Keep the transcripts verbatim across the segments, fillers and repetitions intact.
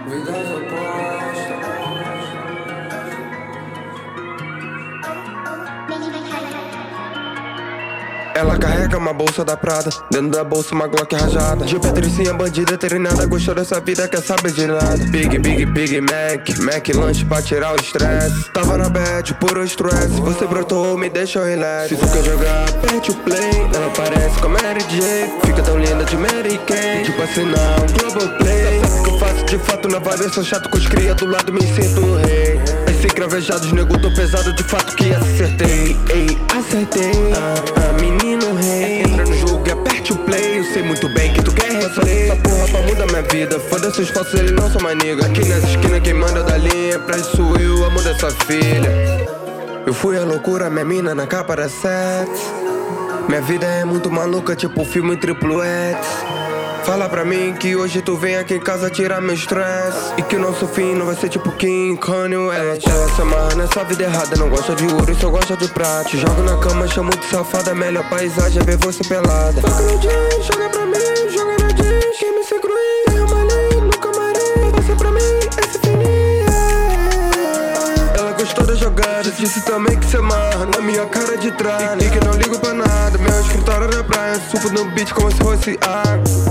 Vidas opostas. Ela carrega uma bolsa da Prada, dentro da bolsa uma Glock rajada. De Patricinha bandida, treinada, gostou dessa vida, quer saber de nada. Big, Big, Big Mac, Mac lanche pra tirar o estresse. Tava na bad, puro estresse, você brotou, me deixou relax. Se tu quer jogar, aperte o play. Ela parece com a Mary J, fica tão linda de Mary Kay. Tipo assim não, Global Play. Sabe o que eu faço de fato na vibe, eu sou chato com os cria do lado, me sinto um rei. Esse cravejados, nego, tô pesado de fato que acertei. Ei, acertei, ah, ah, menino rei. Entra no jogo e aperte o play. Eu sei muito bem que tu quer replay. Essa porra pra mudar minha vida, foda-se os falsos, eles não são mais nigga. Aqui nessa esquina quem manda da linha, pra isso eu amo dessa filha. Eu fui a loucura, minha mina na capa da set. Minha vida é muito maluca, tipo filme triplo X. Fala pra mim que hoje tu vem aqui em casa tirar meu stress. E que o nosso fim não vai ser tipo Kim, Kanye West. Ela se amarra nessa vida errada, não gosta de ouro e só gosta de prata. Te jogo na cama, chamo de safada, melhor paisagem é ver você pelada. Toca no jeans, joga pra mim, joga no jeans. Quem me segura aí, derrama ali no camarim. Você pra mim, esse fininho. Ela gostou da jogada, disse também que se amarra na minha cara de trás. E que não ligo pra nada, meu escritório na praia. Supo no beat como se fosse água.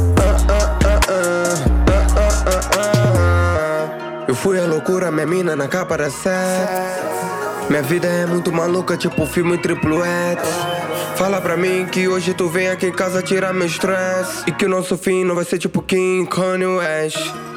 Eu fui a loucura, minha mina na capa da set. Minha vida é muito maluca, tipo filme triplo X. Fala pra mim que hoje tu vem aqui em casa tirar meu stress. E que o nosso fim não vai ser tipo Kim, Kanye West.